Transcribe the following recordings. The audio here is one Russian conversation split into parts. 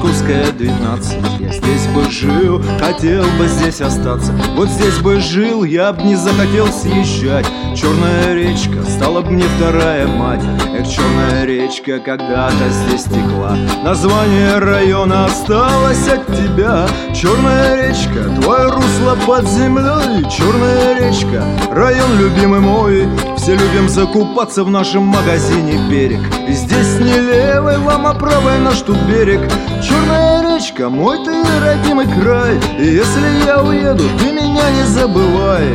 Московская, 12. Я здесь бы жил, хотел бы здесь остаться. Вот здесь бы жил, я б не захотел съезжать. Черная речка стала б мне вторая мать. Эх, черная речка когда-то здесь текла. Название района осталось от тебя. Черная речка, твое русло под землей. Черная речка, район любимый мой. Все любим закупаться в нашем магазине «Берег». И здесь не левый вам, а правый наш тут берег. Черная речка, мой ты родимый край. И если я уеду, ты меня не забывай.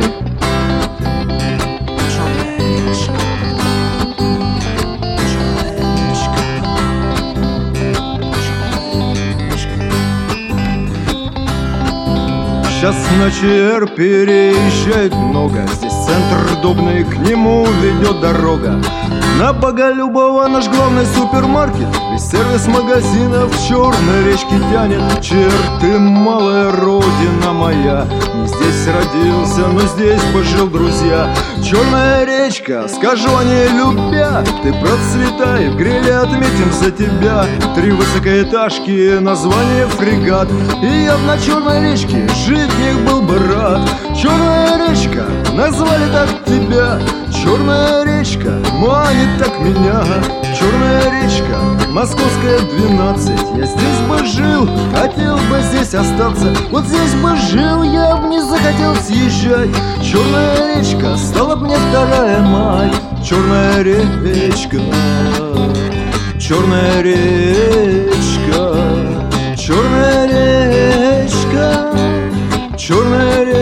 Сейчас на ЧР переезжает много. Здесь центр удобный, к нему ведет дорога. На Боголюбова наш главный супермаркет. Весь сервис магазинов в Черной речке тянет. ЧР, ты малая родина моя. Не здесь родился, но здесь пожил, друзья. Черная речка, скажу о ней любя. Ты процветай, в гриле отметим за тебя. 3 высокоэтажки, название фрегат. И я на Черной речке жить в них был бы рад. Черная речка, назвали так тебя. Черная речка, манит так меня. Черная речка, Московская, 12. Я здесь бы жил, хотел бы здесь остаться. Вот здесь бы жил, я бы не захотел съезжать. Черная речка стала бы мне вторая мать. Черная речка, черная речка, черная речка, черная речка.